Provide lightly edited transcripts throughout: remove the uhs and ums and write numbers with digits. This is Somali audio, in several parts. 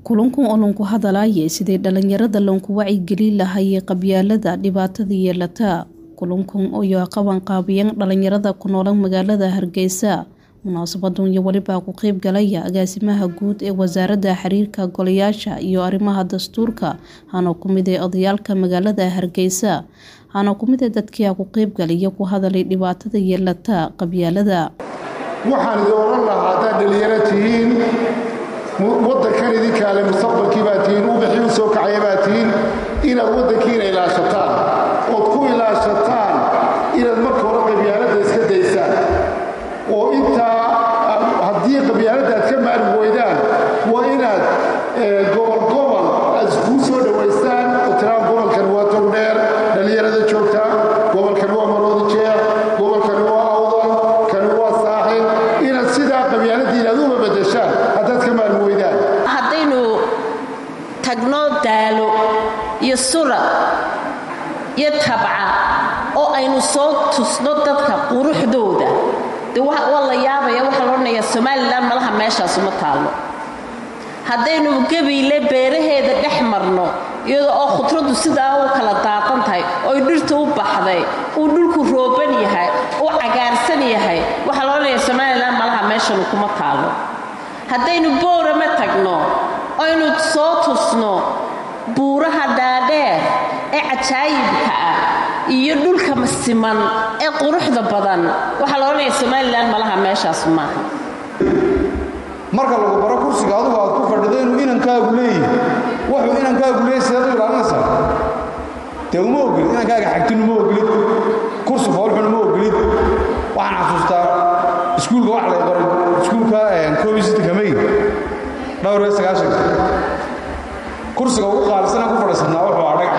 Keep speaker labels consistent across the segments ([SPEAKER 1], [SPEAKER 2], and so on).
[SPEAKER 1] kulankan oo lagu hadalaya sidii dhalinyarada lagu wacyigelin lahaayay qabyaalada dhibaatada yeelata kulankan oo ay qaban qaabiyeen dhalinyarada ku nool magaalada Hargeysa munaasabadun iyo waliba ku qayb galaya agaasimaha guud ee wasaaradda xiriirka golayaasha iyo arrimaha dastuurka hana ku mid ah odayaalka magaalada Hargeysa hana ku mid ah dadkii ku qayb galaya ku hadalay dhibaatada yeelata qabyaalada
[SPEAKER 2] waxaan dooran lahaa dhalinyaradiin waddankan idinka ale mustaqbalkii baa tihiin u bixin soo kacay baa tihiin inaad waddankiina ilaashataan oo ku ilaashataan inaad marka hore qabyaalada iska daysaan oo intaa haddii qabyaalada aad ka maarmi weydaan waa inaad gobol aad isku soo dhawaystaan oo tiraan gobolkan waa togdheer dhalinyarada joogta gobolkan waa maroodi jeer gobolkan waa awdal kan waa saaxil inaad sidaa qabyaaladii inaad uga bedeshaan haddaad ka maarmi weydaan
[SPEAKER 3] haddaynu tagno daalo iyo sura iyo tabca oo aynu soo tusno dadka quruxdooda waa la yaabaya waxa la oranayaa Soomaaliland malaha meeshaas uma taalo haddaynu gabiile beeraheeda dhex marno iyadoo oo khudradu sidaa u kala daaqan tahay oo dhirta u baxday oo dhulku rooban yahay oo cagaarsan yahay waxa la oranayaa Soomaaliland malaha meeshan kuma taalo haddaynu boorama tagno aynu soo tusno buuraha dhaadheer ee cajaayibka ah iyo dhulka masiman ee quruxda badan waxa la oranayaa Soomaaliland malaha meeshaas maaha
[SPEAKER 4] marka lagu baro kursiga adigu aad ku fadhido inuu inankaagu leeyahay wuxuu inankaagu leeyahay sidoo ilaalinaysa te uma ogolid inankaaga xagtin uma ogolid kursi foolxun uma ogolid waxaan xasuustaa iskuulka wax la qoray iskuulka koobisita kamay dhowr iyo sagaashan kursiga ugu qaalisan ku fadhiisana wuxuu adhag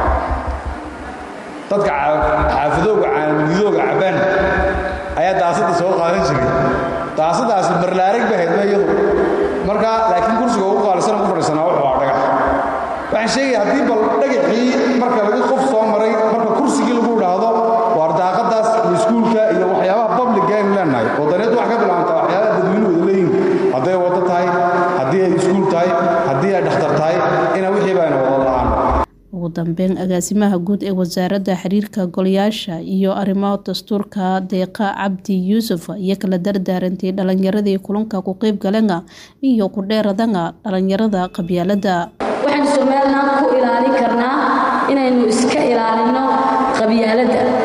[SPEAKER 4] dadka xaafidooga caamilidooga cabaan ayaa daasada soo qaadan jiray daasadaas barlaarag bahayd iyadu marka laakiin kursiga ugu qaalisan ku fadhiisana wuxuu adhag waxaan sheegay haddii bal dhagaxii marka lagu qof soo maray marka kursigii lagu dhaahdo waar daaqadaas iskuulka iyo waxyaabaha public game leenahay wadaneed wax ka bilaabanta waxyaabaha dadweynuhu leeyihiin hadday wada tahay haddii ay iskuul tahay haddii ay dhakhtar tahay ina wixii baan wada la'aan
[SPEAKER 1] ugu dambeyn agaasimaha guud ee wasaaradda xiriirka golayaasha iyo arrimaha dastuurka Deeqa Cabdi Yuusuf iyo kala dardaarantay dhalinyaradii kulanka ku qayb galeen iyo ku dheeradanga dhalinyarada qabyaalada
[SPEAKER 5] waxaan Soomaaliland ku ilaalin karnaa inaynu iska ilaalino qabyaalada